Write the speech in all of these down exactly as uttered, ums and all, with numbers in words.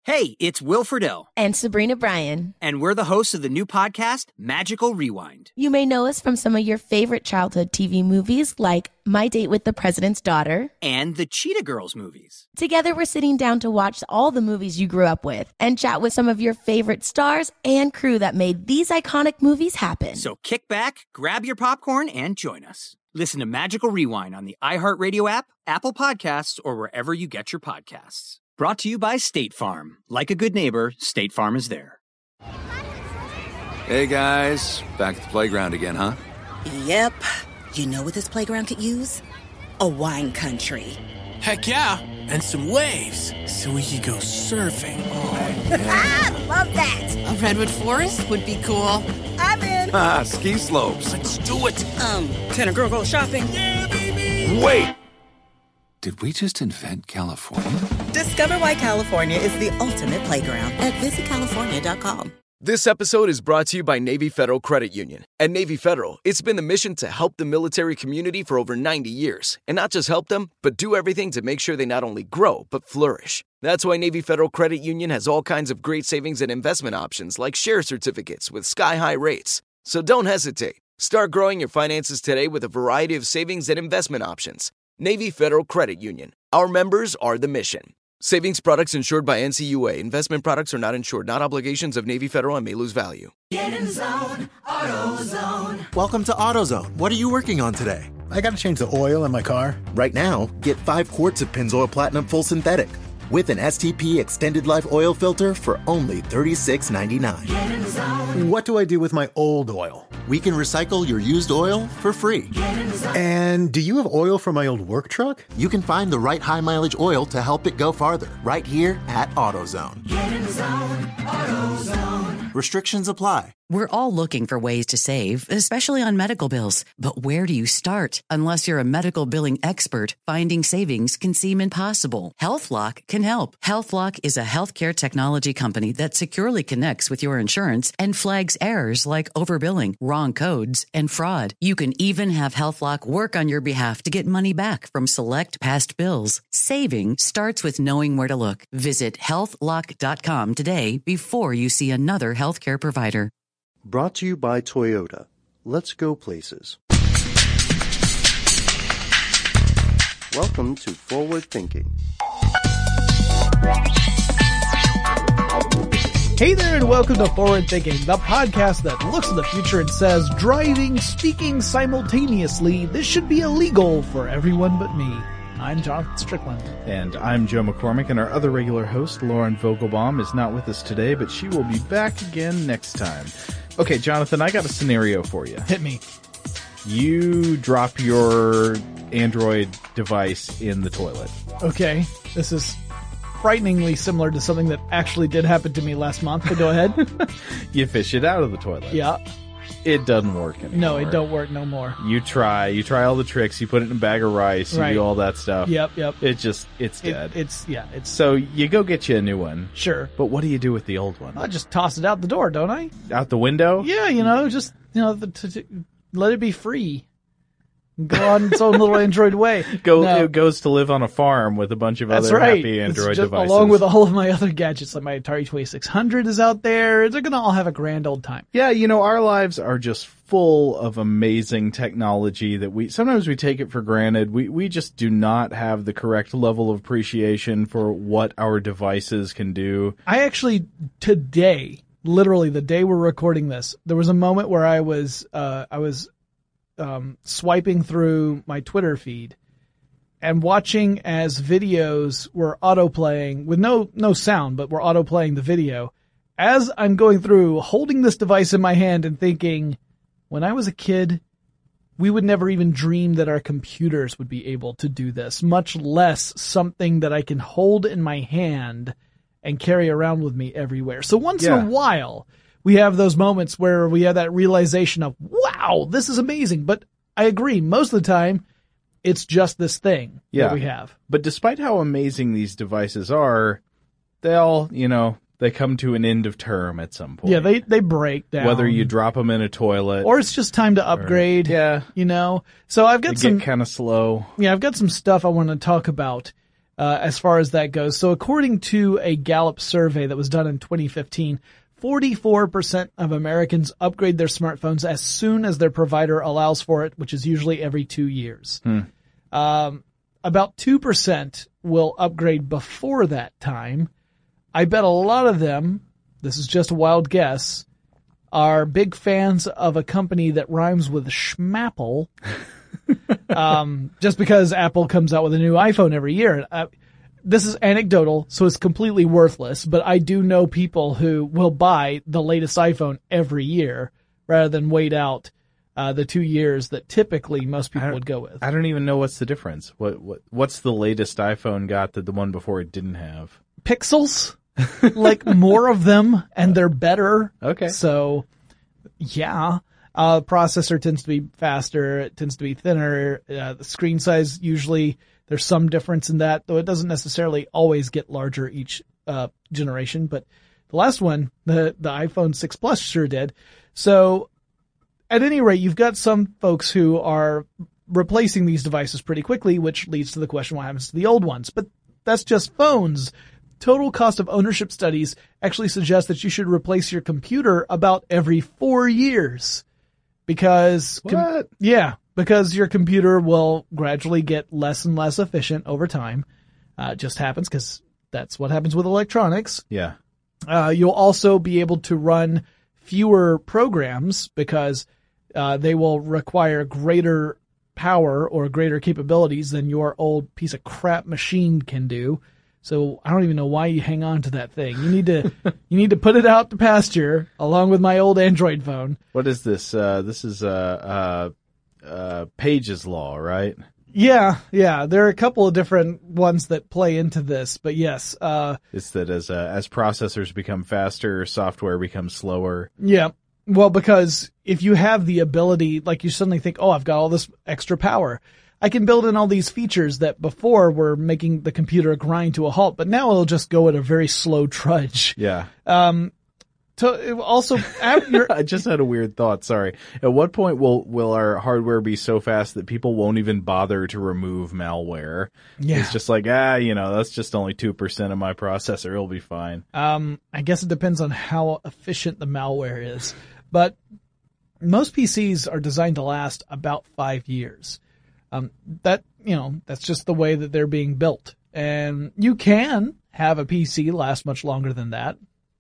Hey, it's Will Friedle. And Sabrina Bryan. And we're the hosts of the new podcast, Magical Rewind. You may know us from some of your favorite childhood T V movies like My Date with the President's Daughter. And the Cheetah Girls movies. Together, we're sitting down to watch all the movies you grew up with and chat with some of your favorite stars and crew that made these iconic movies happen. So kick back, grab your popcorn, and join us. Listen to Magical Rewind on the iHeartRadio app, Apple Podcasts, or wherever you get your podcasts. Brought to you by State Farm. Like a good neighbor, State Farm is there. Hey, guys. Back at the playground again, huh? Yep. You know what this playground could use? A wine country. Heck yeah. And some waves so we could go surfing. Oh, yeah. Ah, love that. A redwood forest would be cool. I'm in. Ah, ski slopes. Let's do it. Um, can a girl go shopping? Yeah, baby. Wait. Did we just invent California? Discover why California is the ultimate playground at visit california dot com. This episode is brought to you by Navy Federal Credit Union. At Navy Federal, it's been the mission to help the military community for over ninety years. And not just help them, but do everything to make sure they not only grow, but flourish. That's why Navy Federal Credit Union has all kinds of great savings and investment options like share certificates with sky-high rates. So don't hesitate. Start growing your finances today with a variety of savings and investment options. Navy Federal Credit Union. Our members are the mission. Savings products insured by N C U A. Investment products are not insured, not obligations of Navy Federal and may lose value. Get in zone, AutoZone. Welcome to AutoZone. What are you working on today? I got to change the oil in my car. Right now, get five quarts of Pennzoil Platinum Full Synthetic with an S T P Extended Life Oil Filter for only thirty-six ninety-nine. Get in zone. What do I do with my old oil? We can recycle your used oil for free. Get in zone. And do you have oil for my old work truck? You can find the right high-mileage oil to help it go farther right here at AutoZone. Get in zone, AutoZone. Restrictions apply. We're all looking for ways to save, especially on medical bills. But where do you start? Unless you're a medical billing expert, finding savings can seem impossible. HealthLock can help. HealthLock is a healthcare technology company that securely connects with your insurance and flags errors like overbilling, wrong codes, and fraud. You can even have HealthLock work on your behalf to get money back from select past bills. Saving starts with knowing where to look. Visit health lock dot com today before you see another healthcare provider. Brought to you by Toyota. Let's go places. Welcome to Forward Thinking. Hey there and welcome to Forward Thinking, the podcast that looks at the future and says, driving, speaking simultaneously, this should be illegal for everyone but me. I'm Jonathan Strickland. And I'm Joe McCormick, and our other regular host, Lauren Vogelbaum, is not with us today, but she will be back again next time. Okay, Jonathan, I got a scenario for you. Hit me. You drop your Android device in the toilet. Okay, this is frighteningly similar to something that actually did happen to me last month, but go ahead. You fish it out of the toilet. Yeah. It doesn't work anymore. No, it don't work no more. You try. You try all the tricks. You put it in a bag of rice. You right. do all that stuff. Yep, yep. It just, it's dead. It, it's, yeah. It's So you go get you a new one. Sure. But what do you do with the old one? I just toss it out the door, don't I? Out the window? Yeah, you know, just, you know, the, to, to, let it be free. Go on its own little Android way. Go, no. It goes to live on a farm with a bunch of That's other right. happy Android it's just, devices. Along with all of my other gadgets, like my Atari twenty-six hundred is out there. They're going to all have a grand old time. Yeah, you know, our lives are just full of amazing technology that we, sometimes we take it for granted. We, we just do not have the correct level of appreciation for what our devices can do. I actually, today, literally the day we're recording this, there was a moment where I was, uh, I was, Um, swiping through my Twitter feed and watching as videos were auto-playing with no no sound, but were auto-playing the video. As I'm going through, holding this device in my hand and thinking, when I was a kid, we would never even dream that our computers would be able to do this, much less something that I can hold in my hand and carry around with me everywhere. So once Yeah. in a while, we have those moments where we have that realization of, wow, this is amazing. But I agree, most of the time, it's just this thing yeah. that we have. But despite how amazing these devices are, they all, you know, they come to an end of term at some point. Yeah, they, they break down. Whether you drop them in a toilet. Or it's just time to upgrade. Or, yeah. You know? So I've got they some. get kind of slow. Yeah, I've got some stuff I want to talk about. uh, as far as that goes. So according to a Gallup survey that was done in twenty fifteen, forty-four percent of Americans upgrade their smartphones as soon as their provider allows for it, which is usually every two years. Hmm. Um, about two percent will upgrade before that time. I bet a lot of them, this is just a wild guess, are big fans of a company that rhymes with Schmapple. um, just because Apple comes out with a new iPhone every year. Uh, this is anecdotal, so it's completely worthless, but I do know people who will buy the latest iPhone every year rather than wait out uh, the two years that typically most people would go with. I don't even know what's the difference. What what what's the latest iPhone got that the one before it didn't have? Pixels? Like more of them, and they're better. Okay. So, yeah. Uh, processor tends to be faster. It tends to be thinner. Uh, the screen size, usually there's some difference in that, though it doesn't necessarily always get larger each uh, generation. But the last one, the, the iPhone six Plus sure did. So at any rate, you've got some folks who are replacing these devices pretty quickly, which leads to the question, what happens to the old ones? But that's just phones. Total cost of ownership studies actually suggest that you should replace your computer about every four years. Because, com- yeah, because your computer will gradually get less and less efficient over time. Uh, it just happens because that's what happens with electronics. Yeah. Uh, you'll also be able to run fewer programs because uh, they will require greater power or greater capabilities than your old piece of crap machine can do. So I don't even know why you hang on to that thing. You need to, you need to put it out to pasture along with my old Android phone. What is this? Uh, this is, uh, uh, uh, Page's Law, right? Yeah, yeah. There are a couple of different ones that play into this, but yes, uh. It's that as, uh, as processors become faster, software becomes slower. Yeah. Well, because if you have the ability, like you suddenly think, oh, I've got all this extra power. I can build in all these features that before were making the computer grind to a halt, but now it'll just go at a very slow trudge. Yeah. Um, to also, I just had a weird thought. Sorry. At what point will, will our hardware be so fast that people won't even bother to remove malware? Yeah. It's just like, ah, you know, that's just only two percent of my processor. It'll be fine. Um, I guess it depends on how efficient the malware is, but most P Cs are designed to last about five years. Um, that, you know, that's just the way that they're being built. And you can have a P C last much longer than that.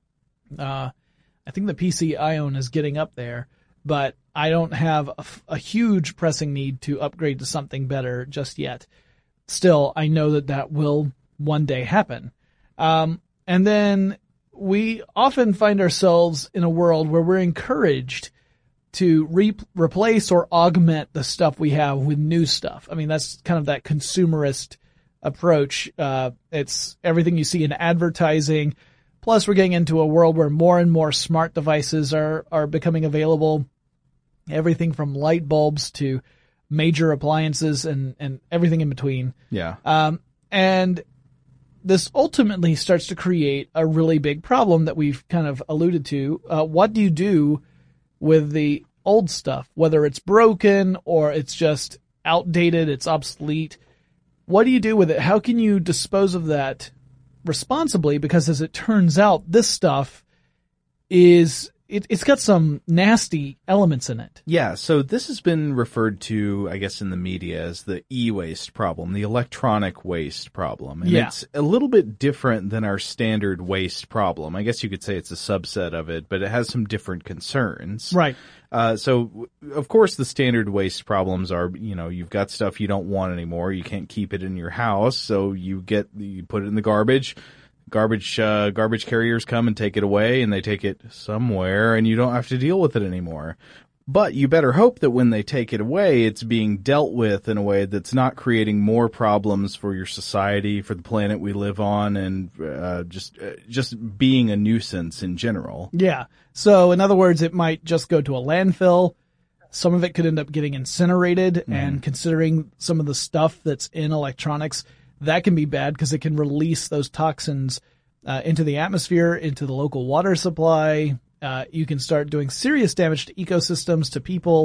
Uh, I think the P C I own is getting up there, but I don't have a, a huge pressing need to upgrade to something better just yet. Still, I know that that will one day happen. Um, and then we often find ourselves in a world where we're encouraged to re- replace or augment the stuff we have with new stuff. I mean, that's kind of that consumerist approach. Uh, it's everything you see in advertising. Plus, we're getting into a world where more and more smart devices are, are becoming available. Everything from light bulbs to major appliances and, and everything in between. Yeah. Um, and this ultimately starts to create a really big problem that we've kind of alluded to. Uh, what do you do with the old stuff, whether it's broken or it's just outdated, it's obsolete? What do you do with it? How can you dispose of that responsibly? Because as it turns out, this stuff is, it, it's got some nasty elements in it. Yeah, so this has been referred to, I guess, in the media as the e-waste problem, the electronic waste problem. And yeah. It's a little bit different than our standard waste problem. I guess you could say it's a subset of it, but it has some different concerns. Right. Uh, so, of course, the standard waste problems are, you know, you've got stuff you don't want anymore. You can't keep it in your house, so you get, you put it in the garbage. Garbage, uh, garbage carriers come and take it away, and they take it somewhere, and you don't have to deal with it anymore. But you better hope that when they take it away, it's being dealt with in a way that's not creating more problems for your society, for the planet we live on, and uh, just uh, just being a nuisance in general. Yeah. So, in other words, it might just go to a landfill. Some of it could end up getting incinerated, mm. and considering some of the stuff that's in electronics, that can be bad because it can release those toxins uh, into the atmosphere, into the local water supply. Uh, you can start doing serious damage to ecosystems, to people.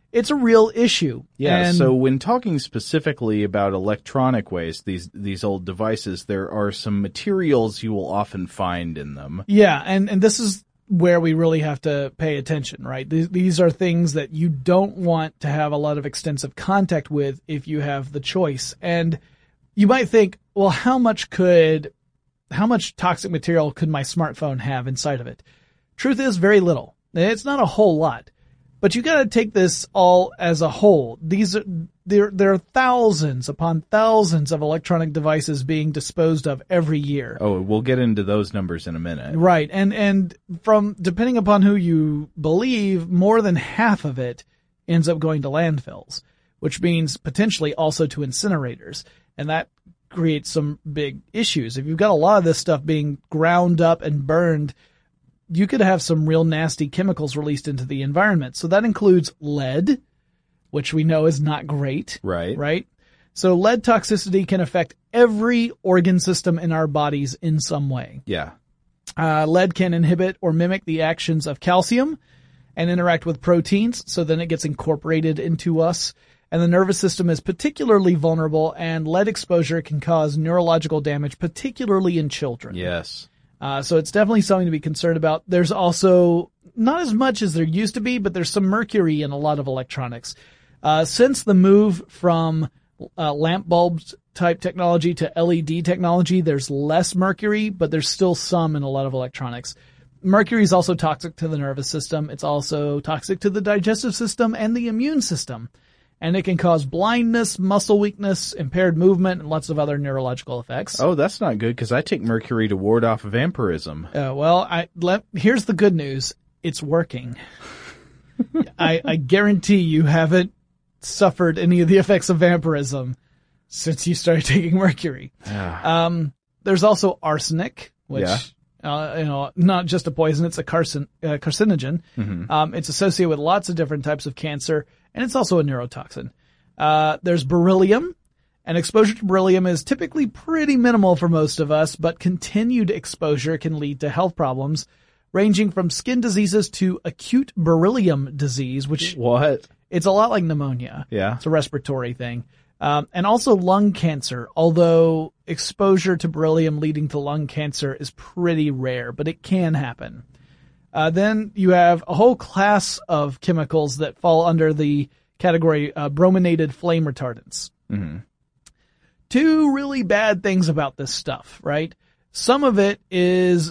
it's a real issue. Yeah, and so when talking specifically about electronic waste, these these old devices, there are some materials you will often find in them. Yeah, and, and this is where we really have to pay attention, right? These, these are things that you don't want to have a lot of extensive contact with if you have the choice. And you might think, well, how much could, how much toxic material could my smartphone have inside of it? Truth is, very little. It's not a whole lot. But you gotta take this all as a whole. These are, there, there are thousands upon thousands of electronic devices being disposed of every year. Oh, we'll get into those numbers in a minute. Right. And, and from, depending upon who you believe, more than half of it ends up going to landfills, which means potentially also to incinerators. And that creates some big issues. If you've got a lot of this stuff being ground up and burned, you could have some real nasty chemicals released into the environment. So that includes lead, which we know is not great. Right. Right? So lead toxicity can affect every organ system in our bodies in some way. Yeah. Uh, lead can inhibit or mimic the actions of calcium and interact with proteins, so then it gets incorporated into us. And the nervous system is particularly vulnerable, and lead exposure can cause neurological damage, particularly in children. Yes. Uh, so it's definitely something to be concerned about. There's also, not as much as there used to be, but there's some mercury in a lot of electronics. Uh, since the move from uh, lamp bulbs type technology to L E D technology, there's less mercury, but there's still some in a lot of electronics. Mercury is also toxic to the nervous system. It's also toxic to the digestive system and the immune system. And it can cause blindness, muscle weakness, impaired movement, and lots of other neurological effects. Oh, that's not good, because I take mercury to ward off vampirism. Uh, well, I let, here's the good news. It's working. I, I guarantee you haven't suffered any of the effects of vampirism since you started taking mercury. um, there's also arsenic, which, Yeah. uh, you know, not just a poison, it's a carcin, uh, carcinogen. Mhm. Um, it's associated with lots of different types of cancer, and it's also a neurotoxin. Uh, there's beryllium, and exposure to beryllium is typically pretty minimal for most of us, but continued exposure can lead to health problems, ranging from skin diseases to acute beryllium disease, which What? it's a lot like pneumonia. Yeah. It's a respiratory thing. Um, and also lung cancer, although exposure to beryllium leading to lung cancer is pretty rare, but it can happen. Uh, then you have a whole class of chemicals that fall under the category uh, brominated flame retardants. Mm-hmm. Two really bad things about this stuff, right? Some of it is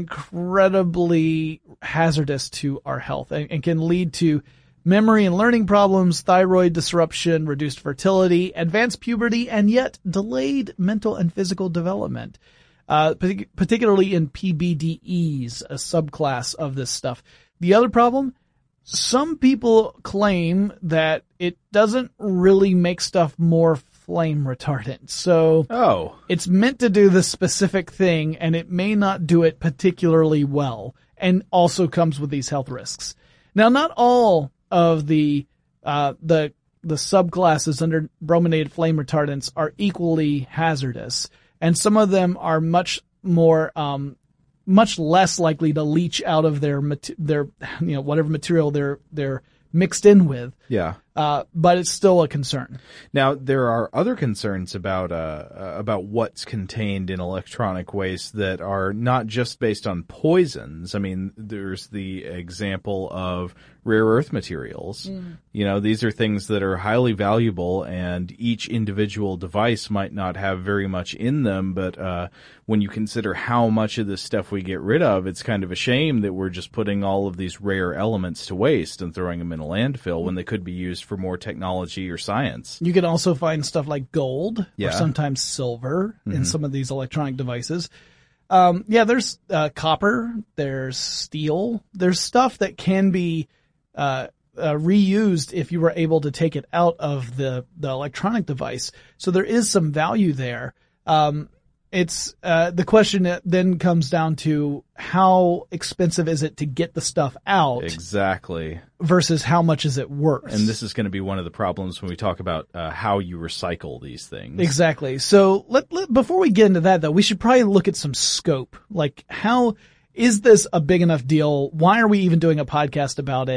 incredibly hazardous to our health and, and can lead to memory and learning problems, thyroid disruption, reduced fertility, advanced puberty, and yet delayed mental and physical development. Uh, particularly in P B D Es, a subclass of this stuff. The other problem, some people claim that it doesn't really make stuff more flame retardant. So oh. it's meant to do this specific thing, and it may not do it particularly well, and also comes with these health risks. Now, not all of the uh, the the subclasses under brominated flame retardants are equally hazardous. And some of them are much more, um, much less likely to leach out of their, their, you know, whatever material they're, they're mixed in with. Yeah. Uh, but it's still a concern. Now, there are other concerns about, uh, about what's contained in electronic waste that are not just based on poisons. I mean, there's the example of rare earth materials. Mm. You know, these are things that are highly valuable, and each individual device might not have very much in them, but, uh, when you consider how much of this stuff we get rid of, it's kind of a shame that we're just putting all of these rare elements to waste and throwing them in a landfill when they could be used for more technology or science. You can also find stuff like gold yeah. or sometimes silver mm-hmm. in some of these electronic devices. Um, yeah, there's uh, copper, there's steel, there's stuff that can be uh, uh, reused if you were able to take it out of the, the electronic device. So there is some value there. Um, It's, uh, the question then comes down to how expensive is it to get the stuff out? Exactly. Versus how much is it worth? And this is going to be one of the problems when we talk about, uh, how you recycle these things. Exactly. So let, let, before we get into that though, we should probably look at some scope. Like, how, is this a big enough deal? Why are we even doing a podcast about it?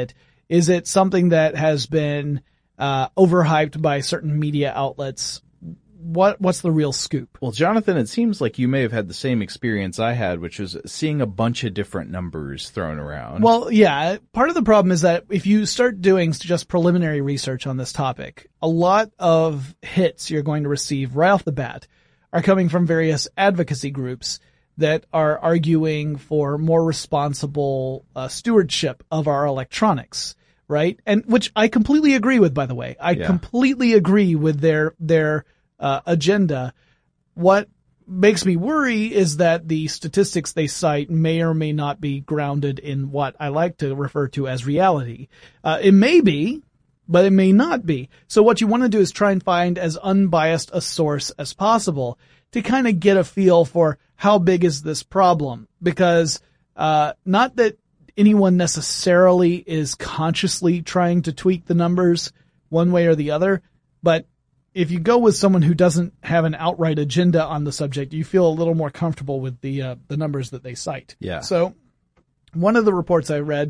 Is it something that has been uh, overhyped by certain media outlets? What what's the real scoop? Well, Jonathan, it seems like you may have had the same experience I had, which was seeing a bunch of different numbers thrown around. Well, yeah, part of the problem is that if you start doing just preliminary research on this topic, a lot of hits you're going to receive right off the bat are coming from various advocacy groups that are arguing for more responsible uh, stewardship of our electronics, right? And which I completely agree with, by the way. I Yeah. completely agree with their their Uh, agenda. What makes me worry is that the statistics they cite may or may not be grounded in what I like to refer to as reality. Uh, it may be, but it may not be. So what you want to do is try and find as unbiased a source as possible to kind of get a feel for how big is this problem. Because, uh, not that anyone necessarily is consciously trying to tweak the numbers one way or the other, but if you go with someone who doesn't have an outright agenda on the subject, you feel a little more comfortable with the uh, the numbers that they cite. Yeah. So one of the reports I read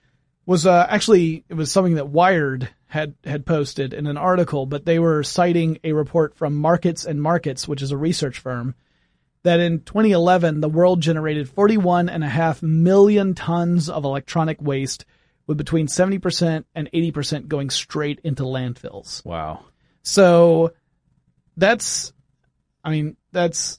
was uh, actually it was something that Wired had had posted in an article, but they were citing a report from Markets and Markets, which is a research firm, that in twenty eleven the world generated forty-one and a half million tons of electronic waste, with between seventy percent and eighty percent going straight into landfills. Wow. So that's, I mean, that's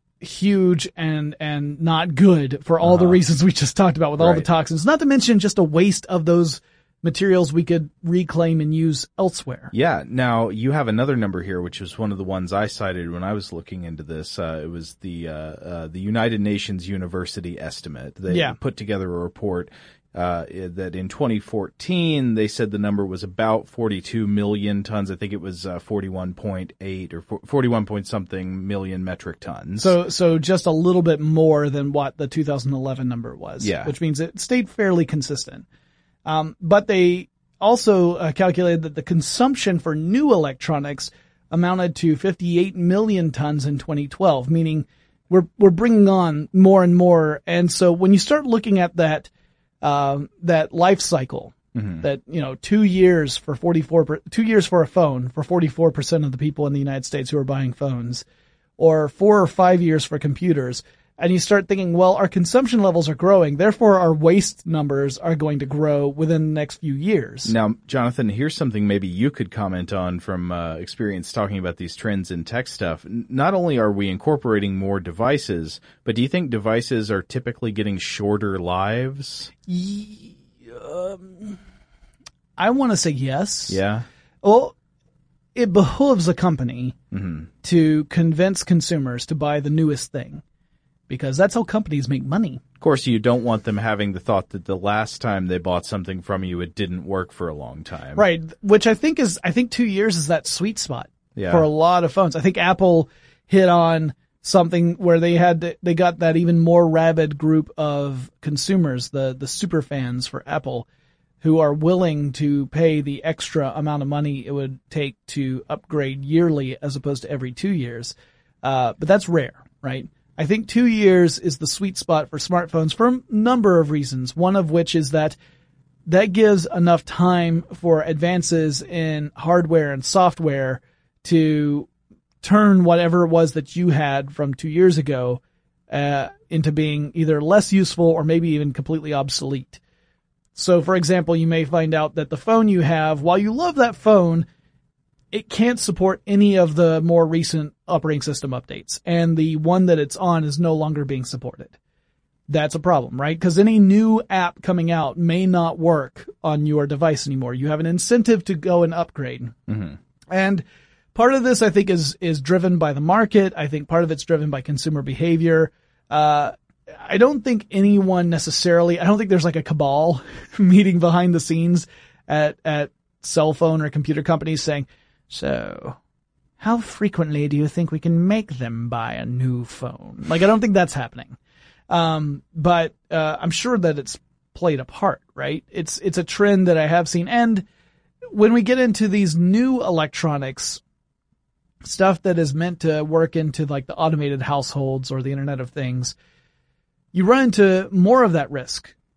huge and, and not good for all uh-huh. the reasons we just talked about with all right. the toxins, not to mention just a waste of those materials we could reclaim and use elsewhere. Yeah. Now you have another number here, which was one of the ones I cited when I was looking into this. Uh, it was the, uh, uh, the United Nations University estimate. They yeah. put together a report Uh, that in twenty fourteen, they said the number was about forty-two million tons. I think it was uh, forty-one point eight or forty-one point something million metric tons. So, so just a little bit more than what the two thousand eleven number was. Yeah. Which means it stayed fairly consistent. Um, but they also uh, calculated that the consumption for new electronics amounted to fifty-eight million tons in twenty twelve, meaning we're, we're bringing on more and more. And so when you start looking at that, Um, that life cycle, mm-hmm. that, you know, two years for forty-four, per, two years for a phone for forty-four percent of the people in the United States who are buying phones, or four or five years for computers. And you start thinking, well, our consumption levels are growing, therefore our waste numbers are going to grow within the next few years. Now, Jonathan, here's something maybe you could comment on from uh, experience talking about these trends in tech stuff. Not only are we incorporating more devices, but do you think devices are typically getting shorter lives? Um, I want to say yes. Yeah. Well, it behooves a company mm-hmm. to convince consumers to buy the newest thing, because that's how companies make money. Of course, you don't want them having the thought that the last time they bought something from you, it didn't work for a long time. Right. Which I think is, I think two years is that sweet spot yeah. for a lot of phones. I think Apple hit on something where they had, to, they got that even more rabid group of consumers, the, the super fans for Apple, who are willing to pay the extra amount of money it would take to upgrade yearly as opposed to every two years. Uh, but that's rare, right? I think two years is the sweet spot for smartphones for a number of reasons. One of which is that that gives enough time for advances in hardware and software to turn whatever it was that you had from two years ago uh, into being either less useful or maybe even completely obsolete. So, for example, you may find out that the phone you have, while you love that phone, it can't support any of the more recent operating system updates, and the one that it's on is no longer being supported. That's a problem, right? Because any new app coming out may not work on your device anymore. You have an incentive to go and upgrade. Mm-hmm. And part of this, I think, is is driven by the market. I think part of it's driven by consumer behavior. Uh, I don't think anyone necessarily, I don't think there's like a cabal meeting behind the scenes at, at cell phone or computer companies saying, so how frequently do you think we can make them buy a new phone? Like, I don't think that's happening. Um, but, uh, I'm sure that it's played a part, right? It's, it's a trend that I have seen. And when we get into these new electronics, stuff that is meant to work into like the automated households or the Internet of Things, you run into more of that risk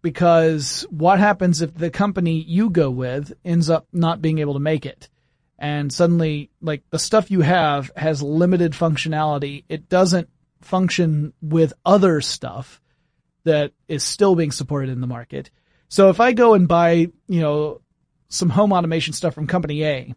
because what happens if the company you go with ends up not being able to make it? And suddenly, like, the stuff you have has limited functionality. It doesn't function with other stuff that is still being supported in the market. So if I go and buy, you know, some home automation stuff from company A,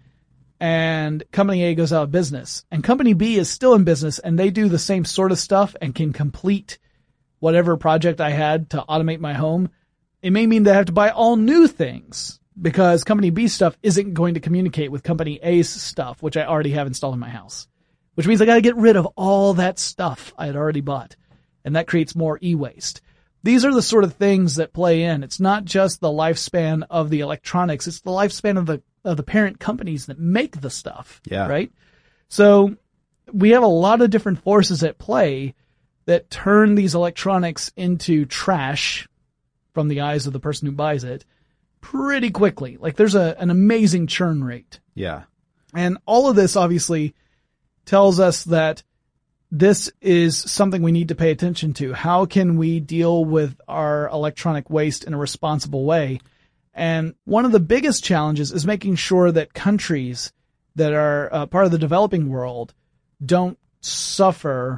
and company A goes out of business, and company B is still in business, and they do the same sort of stuff and can complete whatever project I had to automate my home, it may mean that I have to buy all new things because company B's stuff isn't going to communicate with company A's stuff, which I already have installed in my house, which means I got to get rid of all that stuff I had already bought. And that creates more e-waste. These are the sort of things that play in. It's not just the lifespan of the electronics. It's the lifespan of the, of the parent companies that make the stuff. Yeah. Right? So we have a lot of different forces at play that turn these electronics into trash from the eyes of the person who buys it pretty quickly. Like there's a, an amazing churn rate. Yeah. And all of this obviously tells us that this is something we need to pay attention to. How can we deal with our electronic waste in a responsible way? And one of the biggest challenges is making sure that countries that are uh, part of the developing world don't suffer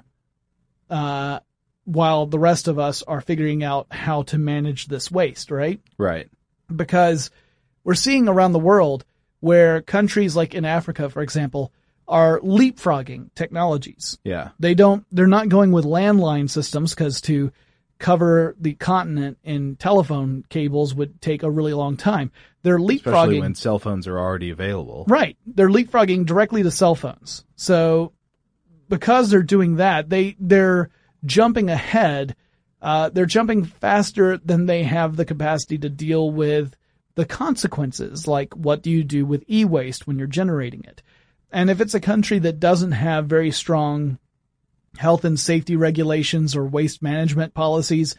uh while the rest of us are figuring out how to manage this waste, right? Right. Because we're seeing around the world where countries like in Africa, for example, are leapfrogging technologies. Yeah. They don't, they're not going with landline systems because to cover the continent in telephone cables would take a really long time. They're leapfrogging. Especially when cell phones are already available. Right. They're leapfrogging directly to cell phones. So because they're doing that, they, they're jumping ahead. Uh, they're jumping faster than they have the capacity to deal with the consequences. Like, what do you do with e-waste when you're generating it? And if it's a country that doesn't have very strong health and safety regulations or waste management policies,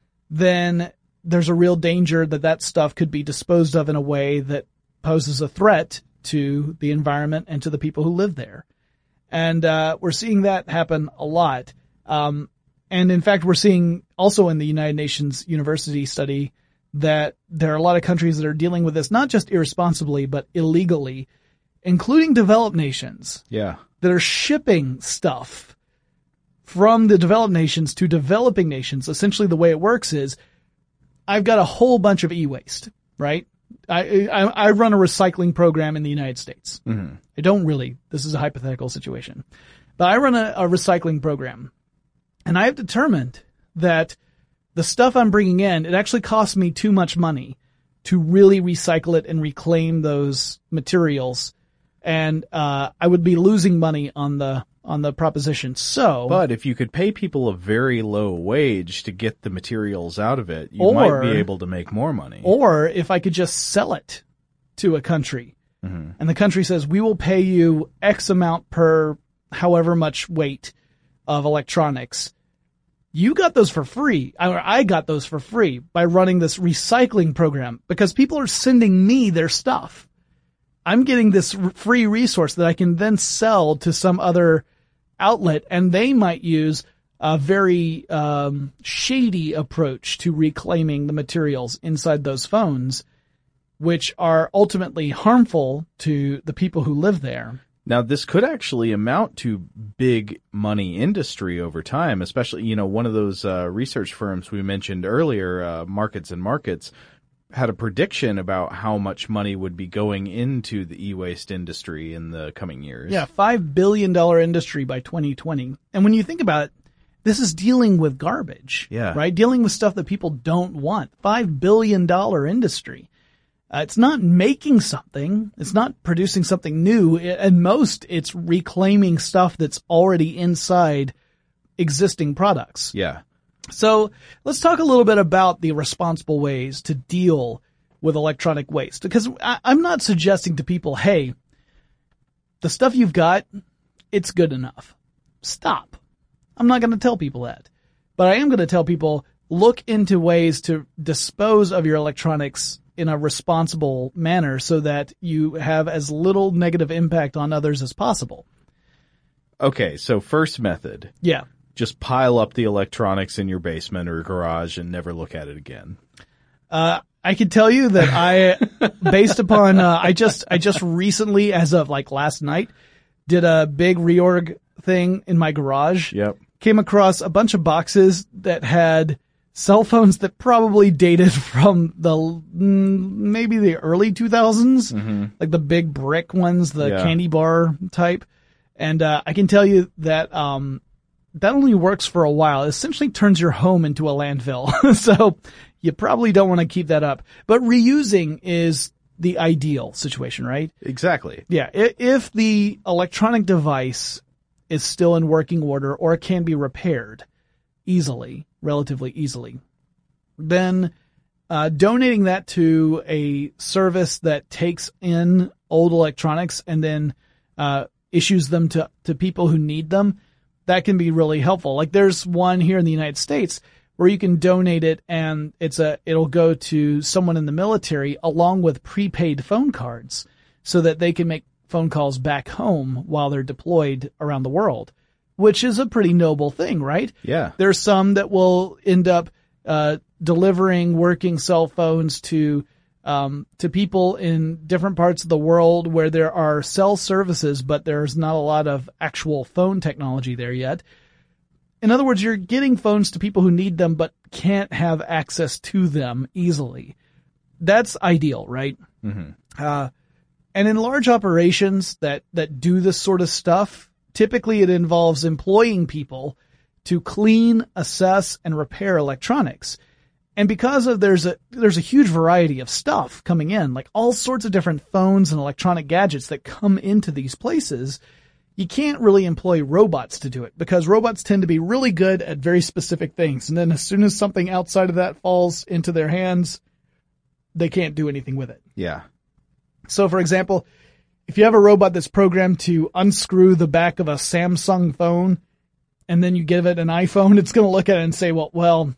then there's a real danger that that stuff could be disposed of in a way that poses a threat to the environment and to the people who live there. And uh we're seeing that happen a lot. Um and in fact, we're seeing also in the United Nations University study that there are a lot of countries that are dealing with this not just irresponsibly but illegally, including developed nations. Yeah. That are shipping stuff from the developed nations to developing nations. Essentially the way it works is I've got a whole bunch of e-waste, right? I, I, I run a recycling program in the United States. Mm-hmm. I don't really. This is a hypothetical situation. But I run a, a recycling program. And I have determined that the stuff I'm bringing in, it actually costs me too much money to really recycle it and reclaim those materials. And uh I would be losing money on the on the proposition. So, but if you could pay people a very low wage to get the materials out of it, you or, might be able to make more money. Or if I could just sell it to a country, mm-hmm. and the country says, we will pay you X amount per however much weight of electronics. You got those for free. I, I got those for free by running this recycling program because people are sending me their stuff. I'm getting this r- free resource that I can then sell to some other outlet, and they might use a very um, shady approach to reclaiming the materials inside those phones, which are ultimately harmful to the people who live there. Now, this could actually amount to big money industry over time, especially, you know, one of those uh, research firms we mentioned earlier, uh, Markets and Markets, had a prediction about how much money would be going into the e-waste industry in the coming years. Yeah, five billion dollars industry by twenty twenty. And when you think about it, this is dealing with garbage, yeah. right? Dealing with stuff that people don't want. five billion dollars industry. Uh, it's not making something. It's not producing something new. At most, it's reclaiming stuff that's already inside existing products. Yeah. So let's talk a little bit about the responsible ways to deal with electronic waste. Because I, I'm not suggesting to people, hey, the stuff you've got, it's good enough. Stop. I'm not going to tell people that. But I am going to tell people, look into ways to dispose of your electronics in a responsible manner so that you have as little negative impact on others as possible. Okay, so first method. Yeah. just pile up the electronics in your basement or garage and never look at it again? Uh, I can tell you that I, based upon, uh, I just, I just recently, as of like last night, did a big reorg thing in my garage. Yep. Came across a bunch of boxes that had cell phones that probably dated from the, mm, maybe the early two thousands, mm-hmm. like the big brick ones, the Yeah. candy bar type. And, uh, I can tell you that, um, that only works for a while. It essentially turns your home into a landfill. So you probably don't want to keep that up. But reusing is the ideal situation, right? Exactly. Yeah. If the electronic device is still in working order or can be repaired easily, relatively easily, then uh, donating that to a service that takes in old electronics and then uh, issues them to, to people who need them, that can be really helpful. Like there's one here in the United States where you can donate it and it's a, it'll go to someone in the military along with prepaid phone cards so that they can make phone calls back home while they're deployed around the world, which is a pretty noble thing, right? Yeah. There's some that will end up, uh, delivering working cell phones to, um, to people in different parts of the world where there are cell services, but there's not a lot of actual phone technology there yet. In other words, you're getting phones to people who need them but can't have access to them easily. That's ideal, right? Mm-hmm. Uh, and in large operations that, that do this sort of stuff, typically it involves employing people to clean, assess, and repair electronics. And because of there's a, there's a huge variety of stuff coming in, like all sorts of different phones and electronic gadgets that come into these places, you can't really employ robots to do it because robots tend to be really good at very specific things. And then as soon as something outside of that falls into their hands, they can't do anything with it. Yeah. So for example, if you have a robot that's programmed to unscrew the back of a Samsung phone and then you give it an iPhone, it's going to look at it and say, well, well,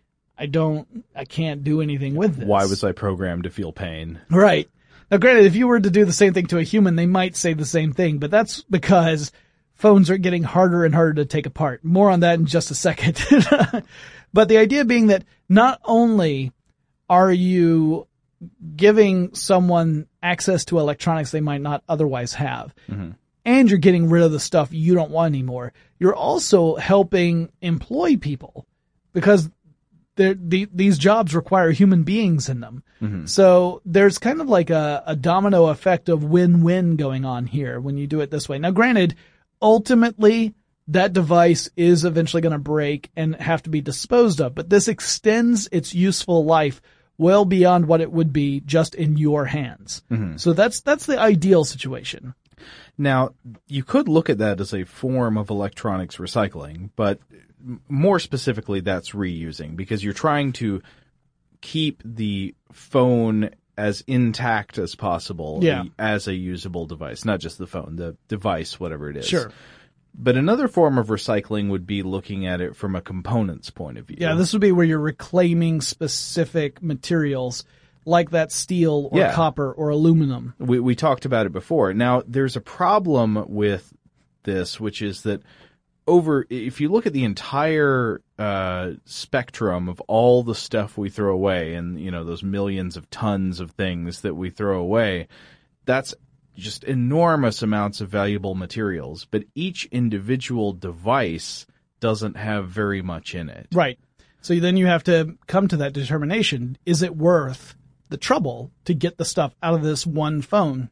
I don't, I can't do anything with this. Why was I programmed to feel pain? Right. Now, granted, if you were to do the same thing to a human, they might say the same thing, but that's because phones are getting harder and harder to take apart. More on that in just a second. But the idea being that not only are you giving someone access to electronics they might not otherwise have, mm-hmm. and you're getting rid of the stuff you don't want anymore, you're also helping employ people because The, these jobs require human beings in them. Mm-hmm. So there's kind of like a, a domino effect of win-win going on here when you do it this way. Now, granted, ultimately, that device is eventually going to break and have to be disposed of, but this extends its useful life well beyond what it would be just in your hands. Mm-hmm. So that's, that's the ideal situation. Now, you could look at that as a form of electronics recycling, but more specifically, that's reusing because you're trying to keep the phone as intact as possible yeah. as a usable device, not just the phone, the device, whatever it is. Sure. But another form of recycling would be looking at it from a components point of view. Yeah, this would be where you're reclaiming specific materials like that steel or yeah. copper or aluminum. We, we talked about it before. Now, there's a problem with this, which is that over, if you look at the entire uh, spectrum of all the stuff we throw away and, you know, those millions of tons of things that we throw away, that's just enormous amounts of valuable materials. But each individual device doesn't have very much in it. Right. So then you have to come to that determination. Is it worth the trouble to get the stuff out of this one phone?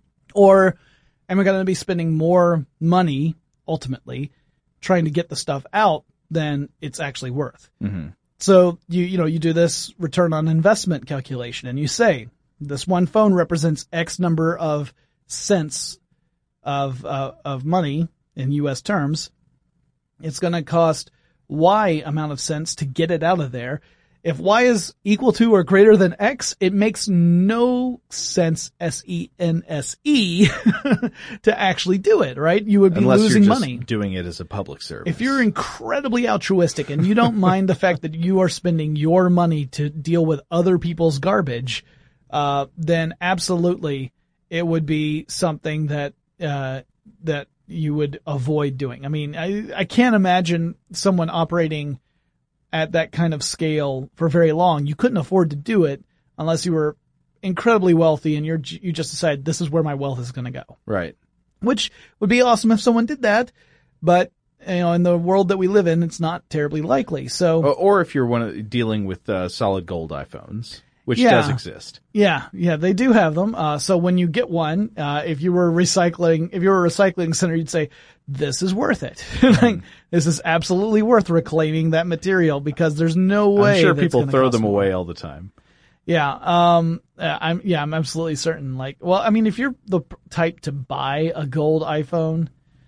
Or am I going to be spending more money, ultimately, trying to get the stuff out than it's actually worth? Mm-hmm. So you, you know, you do this return on investment calculation and you say this one phone represents X number of cents of, uh, of money in U S terms. It's going to cost Y amount of cents to get it out of there. If Y is equal to or greater than X, it makes no sense, S E N S E, to actually do it, right? You would be Unless losing you're just money. doing it as a public service. If you're incredibly altruistic and you don't mind the fact that you are spending your money to deal with other people's garbage, uh, then absolutely it would be something that, uh, that you would avoid doing. I mean, I, I can't imagine someone operating at that kind of scale for very long. You couldn't afford to do it unless you were incredibly wealthy and you're, you just decide this is where my wealth is going to go. Right. Which would be awesome if someone did that, but you know, in the world that we live in, it's not terribly likely. So, or, or if you're one of, dealing with uh, solid gold iPhones, which yeah, does exist. Yeah, yeah, they do have them. Uh, so when you get one, uh, if you were recycling, if you were a recycling center, you'd say, this is worth it. Like, this is absolutely worth reclaiming that material because there's no way. I'm sure that's people throw them more. away all the time. Yeah, um, uh, I'm, yeah, I'm absolutely certain. Like, well, I mean, if you're the type to buy a gold iPhone,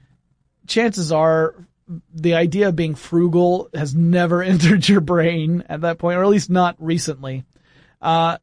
chances are the idea of being frugal has never entered your brain at that point, or at least not recently. Uh,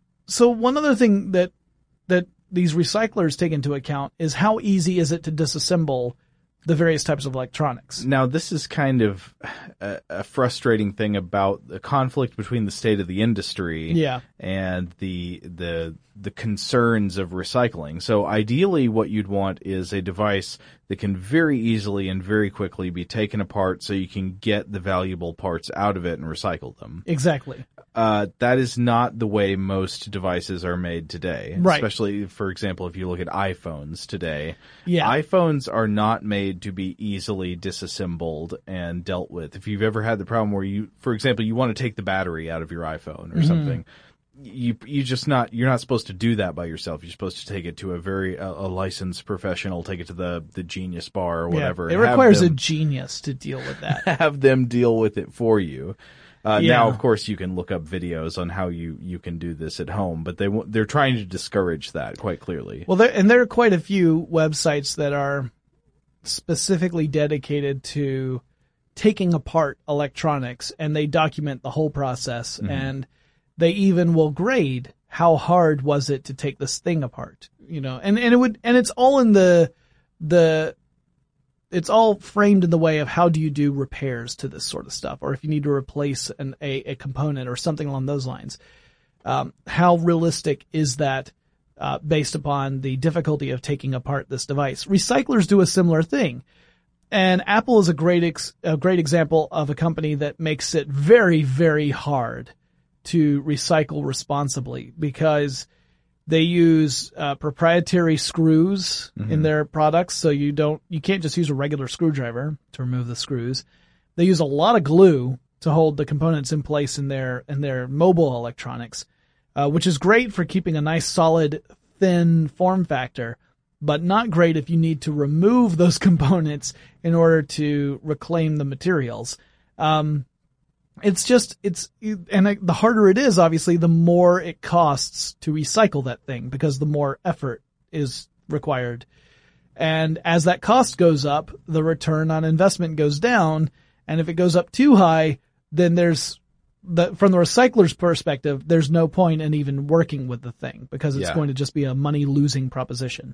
so one other thing that, that these recyclers take into account is how easy is it to disassemble the various types of electronics. Now, this is kind of a, a frustrating thing about the conflict between the state of the industry yeah. and the the the concerns of recycling. So ideally what you'd want is a device that can very easily and very quickly be taken apart so you can get the valuable parts out of it and recycle them. Exactly. Uh, that is not the way most devices are made today. Right. Especially, for example, if you look at iPhones today. Yeah. iPhones are not made to be easily disassembled and dealt with. If you've ever had the problem where you, for example, you want to take the battery out of your iPhone or mm-hmm. something, you you just not you're not supposed to do that by yourself. You're supposed to take it to a very a, a licensed professional, take it to the the Genius Bar or whatever. Yeah, it requires them, a genius to deal with that. Have them deal with it for you. Uh, yeah. Now, of course, you can look up videos on how you, you can do this at home, but they they're trying to discourage that quite clearly. Well, there, and there are quite a few websites that are specifically dedicated to taking apart electronics, and they document the whole process, mm-hmm. and they even will grade how hard was it to take this thing apart, you know, and, and it would, and it's all in the, the, it's all framed in the way of how do you do repairs to this sort of stuff, or if you need to replace an, a, a component or something along those lines. Um, how realistic is that, uh, based upon the difficulty of taking apart this device? Recyclers do a similar thing. And Apple is a great, ex, a great example of a company that makes it very, very hard to recycle responsibly because they use uh, proprietary screws mm-hmm. in their products, so you don't you can't just use a regular screwdriver to remove the screws. They use a lot of glue to hold the components in place in their in their mobile electronics, uh, which is great for keeping a nice solid thin form factor, but not great if you need to remove those components in order to reclaim the materials. Um, It's just, it's, and the harder it is, obviously, the more it costs to recycle that thing because the more effort is required. And as that cost goes up, the return on investment goes down. And if it goes up too high, then there's, the, from the recycler's perspective, there's no point in even working with the thing because it's yeah. going to just be a money losing proposition.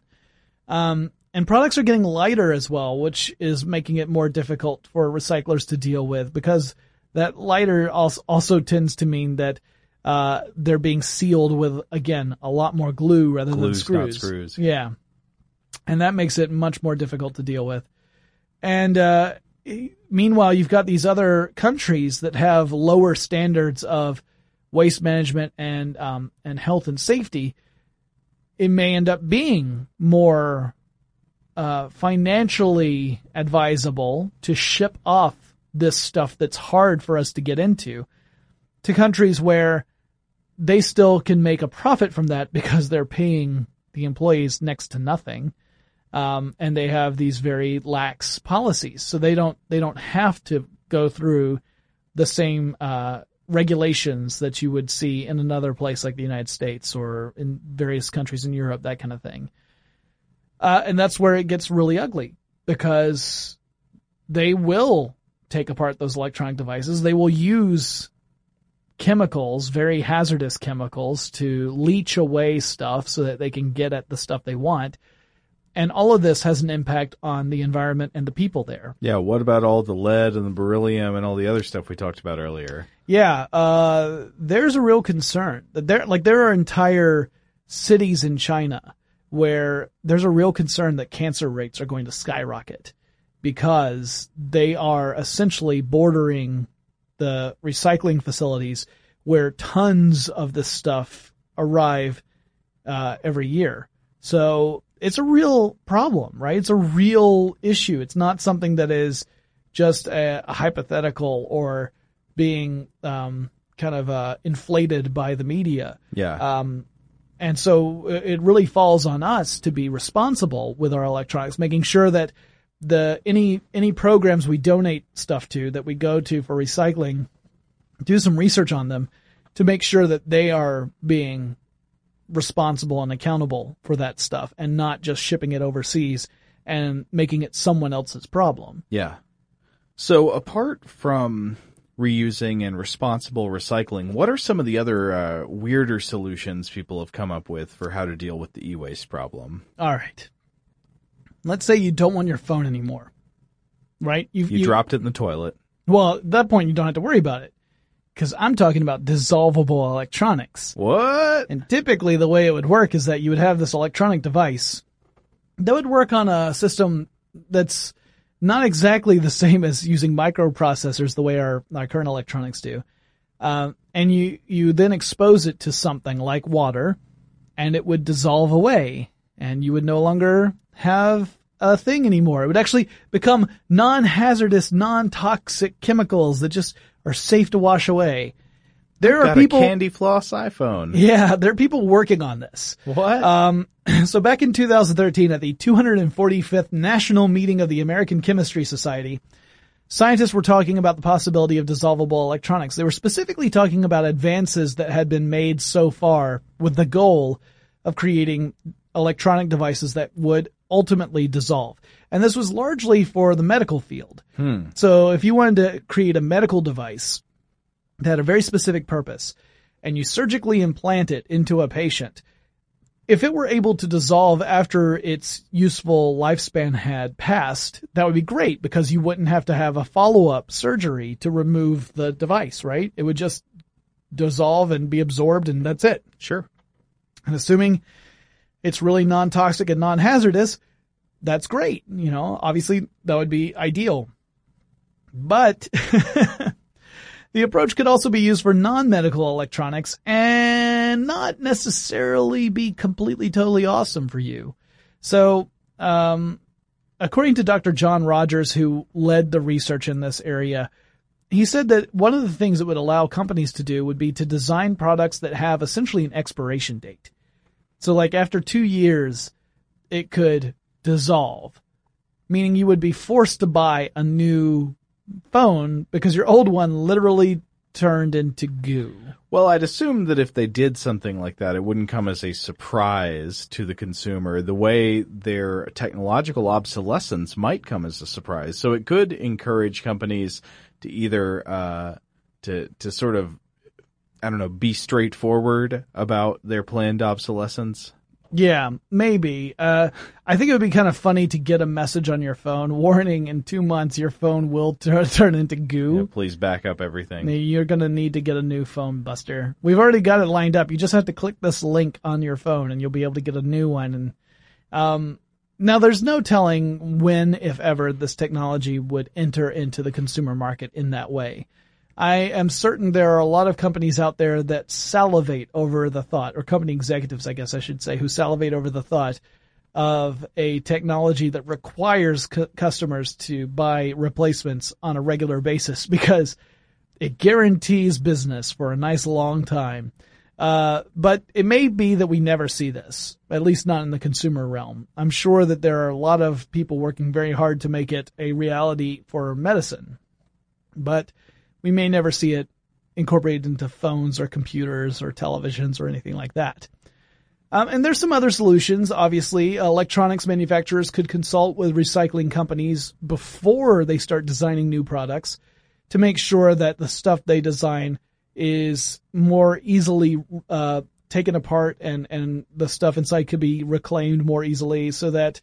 Um, and products are getting lighter as well, which is making it more difficult for recyclers to deal with because that lighter also, also tends to mean that uh they're being sealed with, again, a lot more glue rather Glue's than screws. Not screws. Yeah. And that makes it much more difficult to deal with. And uh meanwhile, you've got these other countries that have lower standards of waste management and um and health and safety. It may end up being more uh financially advisable to ship off this stuff that's hard for us to get into to countries where they still can make a profit from that because they're paying the employees next to nothing. Um, and they have these very lax policies. So they don't, they don't have to go through the same, uh, regulations that you would see in another place like the United States or in various countries in Europe, that kind of thing. Uh, and that's where it gets really ugly because they will take apart those electronic devices. They will use chemicals, very hazardous chemicals, to leach away stuff so that they can get at the stuff they want. And all of this has an impact on the environment and the people there. Yeah, what about all the lead and the beryllium and all the other stuff we talked about earlier? Yeah, uh, there's a real concern that there, like there are entire cities in China where there's a real concern that cancer rates are going to skyrocket because they are essentially bordering the recycling facilities where tons of this stuff arrive uh, every year. So it's a real problem, right? It's a real issue. It's not something that is just a, a hypothetical or being um, kind of uh, inflated by the media. Yeah. Um, and so it really falls on us to be responsible with our electronics, making sure that the any any programs we donate stuff to, that we go to for recycling, do some research on them to make sure that they are being responsible and accountable for that stuff and not just shipping it overseas and making it someone else's problem. Yeah. So apart from reusing and responsible recycling, what are some of the other uh, weirder solutions people have come up with for how to deal with the e-waste problem? All right. Let's say you don't want your phone anymore, right? You've, you, you dropped it in the toilet. Well, at that point, you don't have to worry about it because I'm talking about dissolvable electronics. What? And typically the way it would work is that you would have this electronic device that would work on a system that's not exactly the same as using microprocessors the way our, our current electronics do. Uh, and you, you then expose it to something like water, and it would dissolve away, and you would no longer have a thing anymore. It would actually become non-hazardous, non-toxic chemicals that just are safe to wash away. There I've are got people. A candy floss iPhone. Yeah, there are people working on this. What? Um, so back in two thousand thirteen, at the two hundred forty-fifth National Meeting of the American Chemistry Society, scientists were talking about the possibility of dissolvable electronics. They were specifically talking about advances that had been made so far with the goal of creating electronic devices that would ultimately dissolve. And this was largely for the medical field. Hmm. So if you wanted to create a medical device that had a very specific purpose, and you surgically implant it into a patient, if it were able to dissolve after its useful lifespan had passed, that would be great because you wouldn't have to have a follow-up surgery to remove the device, right? It would just dissolve and be absorbed, and that's it. Sure. And assuming it's really non-toxic and non-hazardous, that's great. You know, obviously that would be ideal. But the approach could also be used for non-medical electronics and not necessarily be completely, totally awesome for you. So, um, according to Doctor John Rogers, who led the research in this area, he said that one of the things it would allow companies to do would be to design products that have essentially an expiration date. So like after two years, it could dissolve, meaning you would be forced to buy a new phone because your old one literally turned into goo. Well, I'd assume that if they did something like that, it wouldn't come as a surprise to the consumer the way their technological obsolescence might come as a surprise. So it could encourage companies to either uh, to to sort of, I don't know, be straightforward about their planned obsolescence. Yeah, maybe. Uh, I think it would be kind of funny to get a message on your phone, warning, in two months your phone will t- turn into goo. Yeah, please back up everything. You're going to need to get a new phone, Buster. We've already got it lined up. You just have to click this link on your phone and you'll be able to get a new one. And um, now there's no telling when, if ever, this technology would enter into the consumer market in that way. I am certain there are a lot of companies out there that salivate over the thought, or company executives, I guess I should say, who salivate over the thought of a technology that requires cu- customers to buy replacements on a regular basis because it guarantees business for a nice long time. Uh, but it may be that we never see this, at least not in the consumer realm. I'm sure that there are a lot of people working very hard to make it a reality for medicine, but we may never see it incorporated into phones or computers or televisions or anything like that. Um, and there's some other solutions. Obviously, electronics manufacturers could consult with recycling companies before they start designing new products to make sure that the stuff they design is more easily uh, taken apart and, and the stuff inside could be reclaimed more easily so that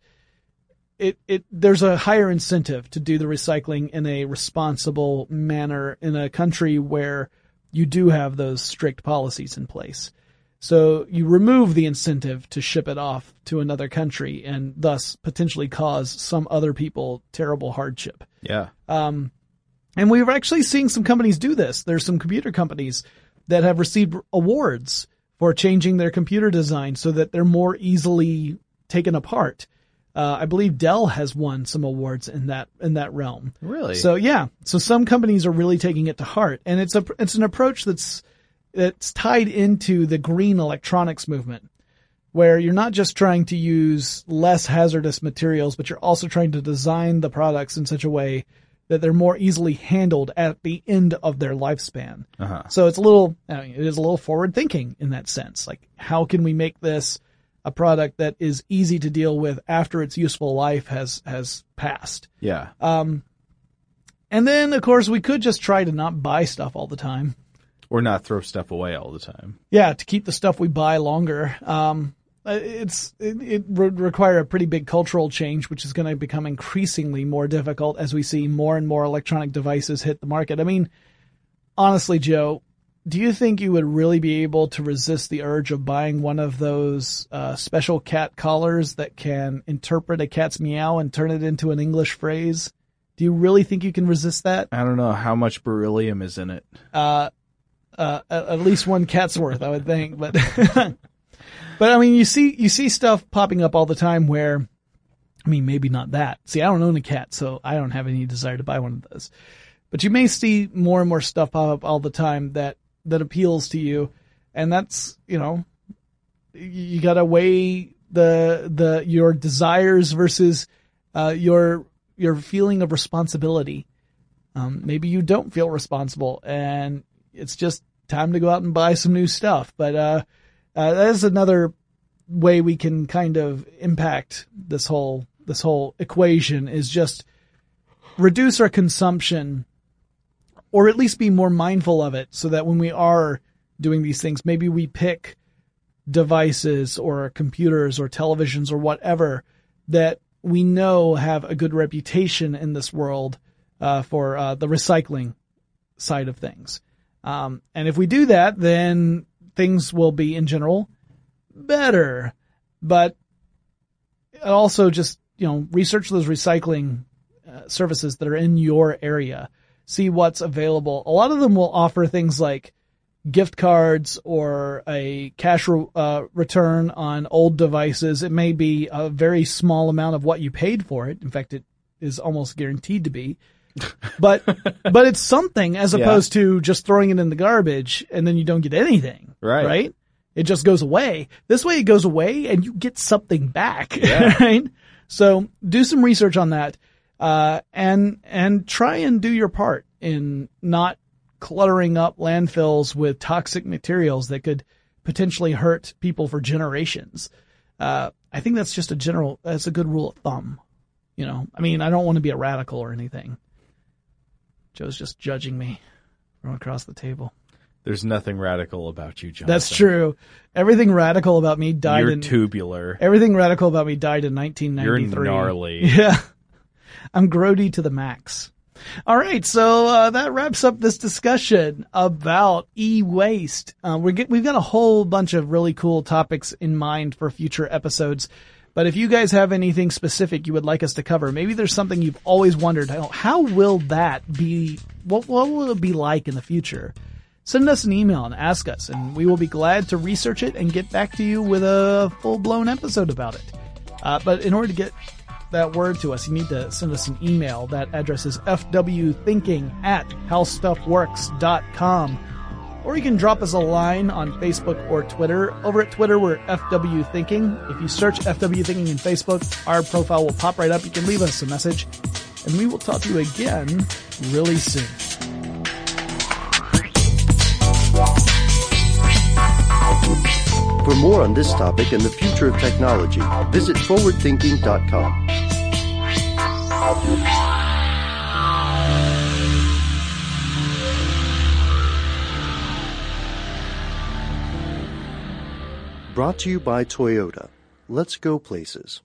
It, it, there's a higher incentive to do the recycling in a responsible manner in a country where you do have those strict policies in place. So you remove the incentive to ship it off to another country and thus potentially cause some other people terrible hardship. Yeah. Um, and we're actually seeing some companies do this. There's some computer companies that have received awards for changing their computer design so that they're more easily taken apart. Uh, I believe Dell has won some awards in that, in that realm. Really? So yeah. So some companies are really taking it to heart, and it's a, it's an approach that's, that's tied into the green electronics movement, where you're not just trying to use less hazardous materials, but you're also trying to design the products in such a way that they're more easily handled at the end of their lifespan. Uh-huh. So it's a little, I mean, it is a little forward thinking in that sense. Like, how can we make this a product that is easy to deal with after its useful life has, has passed? Yeah. Um, and then of course we could just try to not buy stuff all the time. Or not throw stuff away all the time. Yeah, to keep the stuff we buy longer. Um, it's it, it would require a pretty big cultural change, which is going to become increasingly more difficult as we see more and more electronic devices hit the market. I mean, honestly, Joe, do you think you would really be able to resist the urge of buying one of those uh, special cat collars that can interpret a cat's meow and turn it into an English phrase? Do you really think you can resist that? I don't know how much beryllium is in it. Uh, Uh, at least one cat's worth, I would think, but, but I mean, you see, you see stuff popping up all the time where, I mean, maybe not that. See, I don't own a cat, so I don't have any desire to buy one of those, but you may see more and more stuff pop up all the time that, that appeals to you. And that's, you know, you gotta weigh the, the, your desires versus, uh, your, your feeling of responsibility. Um, maybe you don't feel responsible and it's just time to go out and buy some new stuff. But, uh, uh, that is another way we can kind of impact this whole, this whole equation, is just reduce our consumption, or at least be more mindful of it, so that when we are doing these things, maybe we pick devices or computers or televisions or whatever that we know have a good reputation in this world, uh, for, uh, the recycling side of things. Um, and if we do that, then things will be in general better. But also just, you know, research those recycling uh, services that are in your area. See what's available. A lot of them will offer things like gift cards or a cash re- uh, return on old devices. It may be a very small amount of what you paid for it. In fact, it is almost guaranteed to be. But, but it's something as opposed yeah. to just throwing it in the garbage and then you don't get anything. Right. Right? It just goes away. This way it goes away and you get something back. Yeah. Right? So do some research on that, uh, and, and try and do your part in not cluttering up landfills with toxic materials that could potentially hurt people for generations. Uh, I think that's just a general, that's a good rule of thumb. You know, I mean, I don't want to be a radical or anything. Joe's just judging me from across the table. There's nothing radical about you, Jonathan. That's true. Everything radical about me died You're in... tubular. Everything radical about me died in nineteen ninety-three. You're gnarly. Yeah. I'm grody to the max. All right, so uh, that wraps up this discussion about e-waste. Uh, we're get, we've got a whole bunch of really cool topics in mind for future episodes. But if you guys have anything specific you would like us to cover, maybe there's something you've always wondered, how, how will that be, what, what will it be like in the future? Send us an email and ask us, and we will be glad to research it and get back to you with a full-blown episode about it. Uh, but in order to get that word to us, you need to send us an email. That address is f w thinking at how stuff works dot com. Or you can drop us a line on Facebook or Twitter. Over at Twitter, we're F W Thinking. If you search F W Thinking in Facebook, our profile will pop right up. You can leave us a message, and we will talk to you again really soon. For more on this topic and the future of technology, visit forward thinking dot com. Brought to you by Toyota. Let's go places.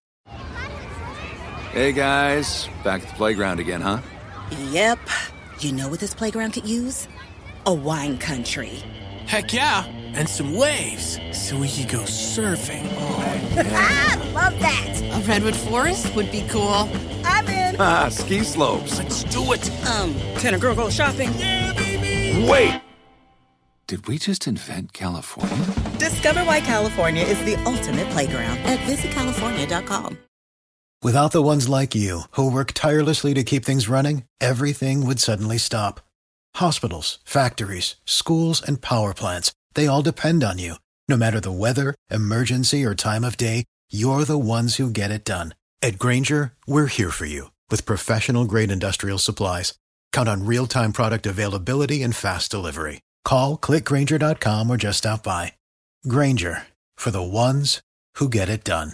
Hey guys, back at the playground again, huh? Yep. You know what this playground could use? A wine country. Heck yeah, and some waves so we could go surfing. Oh, yeah. Love that. A redwood forest would be cool. I'm in. Ah, ski slopes. Let's do it. Um, can a girl go shopping? Yeah, baby. Wait! Did we just invent California? Discover why California is the ultimate playground at visit california dot com. Without the ones like you, who work tirelessly to keep things running, everything would suddenly stop. Hospitals, factories, schools, and power plants, they all depend on you. No matter the weather, emergency, or time of day, you're the ones who get it done. At Grainger, we're here for you with professional-grade industrial supplies. Count on real-time product availability and fast delivery. Call, click Grainger dot com, or just stop by. Grainger, for the ones who get it done.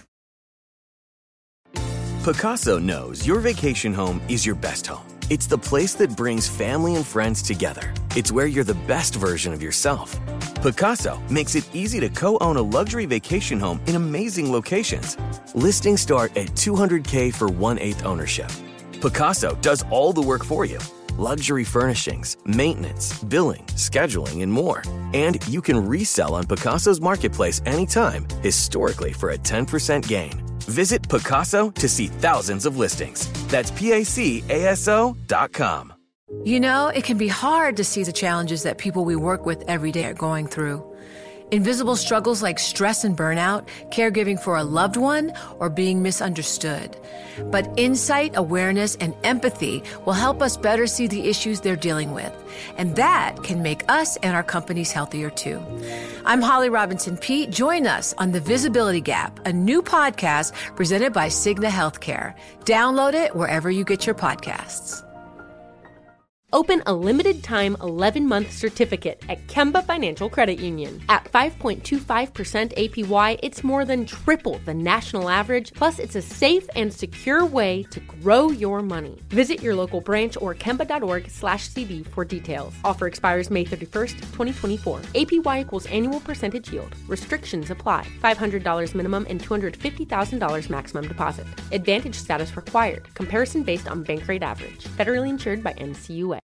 Pacaso knows your vacation home is your best home. It's the place that brings family and friends together. It's where you're the best version of yourself. Pacaso makes it easy to co-own a luxury vacation home in amazing locations. Listings start at two hundred thousand dollars for one-eighth ownership. Pacaso does all the work for you. Luxury furnishings, maintenance, billing, scheduling, and more. And you can resell on Pacaso's marketplace anytime, historically for a ten percent gain. Visit Pacaso to see thousands of listings. That's P A C A S O dot com. You know, it can be hard to see the challenges that people we work with every day are going through. Invisible struggles like stress and burnout, caregiving for a loved one, or being misunderstood. But insight, awareness, and empathy will help us better see the issues they're dealing with. And that can make us and our companies healthier too. I'm Holly Robinson Peete. Join us on The Visibility Gap, a new podcast presented by Cigna Healthcare. Download it wherever you get your podcasts. Open a limited-time eleven-month certificate at Kemba Financial Credit Union. At five point two five percent A P Y, it's more than triple the national average, plus it's a safe and secure way to grow your money. Visit your local branch or kemba.org slash CD for details. Offer expires May thirty-first, twenty twenty-four. A P Y equals annual percentage yield. Restrictions apply. five hundred dollars minimum and two hundred fifty thousand dollars maximum deposit. Advantage status required. Comparison based on bank rate average. Federally insured by N C U A.